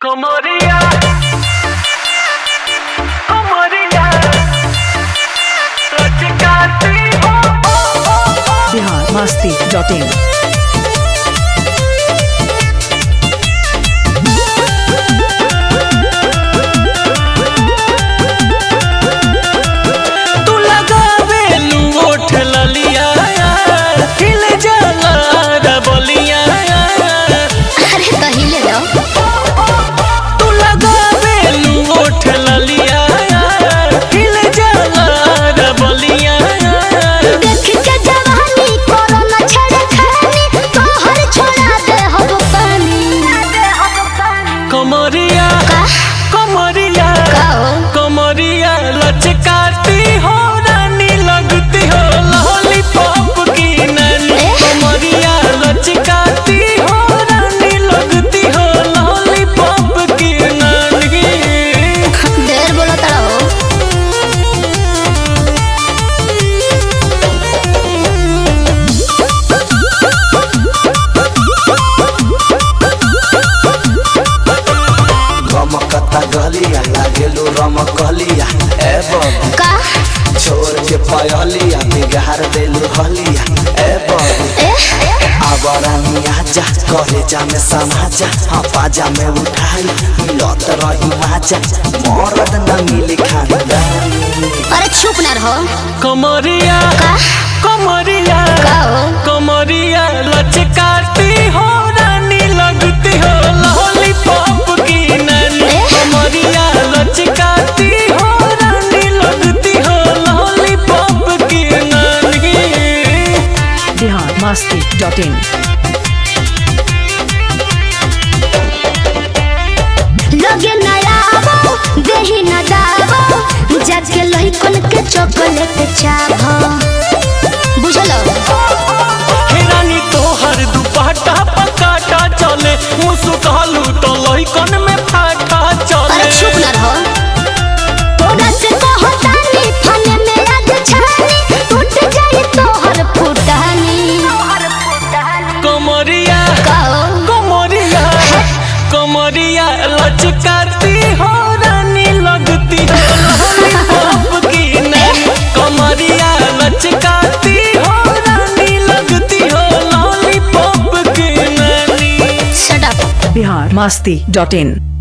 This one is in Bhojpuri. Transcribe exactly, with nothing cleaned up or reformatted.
कमरिया कमरिया लचकाती हो बिहार मस्ती डॉट इन। तू लगावे लूठ ललिया हिल जाला रबलिया। अरे कहिले लो तू लगावे लूठ ललिया हिल जाला रबलिया। देख के जवानी कोरोना छड़े खानी तोहर छोड़ा दे हो पानी। कमरिया कमरिया कमरिया लचकाती हो रानी लगती हो लॉलीपॉप की नानी। कमरिया लचकाती हो रानी लगती हो लॉलीपॉप की नानी। ढेर बोला तड़ा हो रमकता गलिया लागेलू रमकलिया ए बबी का छोड़ के पयलिया बिगाड़ देलू हलिया ए बबी ए आबरानी आजा करे जा में समाजा हाँ पाजा में उठाई लत रही माजा मरद न मिली खानदानी। अरे चुप ना रहो कमरिया का कमरिया का हो कमरिया लचकाती हो रानी लगती हो लॉलीपॉप की नानी। कमरिया लचकाती हो रानी लगती हो लॉलीपॉप की नानी। Bihar Masti dot in. लगे नया आवो देही न दावो जाके लही कोन के चॉकलेट चाभो बुझलो हे रानी तोहर दुपट्टा पकाटा चले मुसुकालू तो लइकन में फाटा चले। अरे चुप ना रहो तोरा से कहतानी फने में आज छानी टूट जाए तोहर फुटानी। कमरिया कहो कमरिया कमरिया लचकाती हो रानी लगती हो लॉलीपॉप की नानी। कमरिया लचकाती हो रानी लगती हो लॉलीपॉप की नानी। Shut up Bihar Masti dot इन।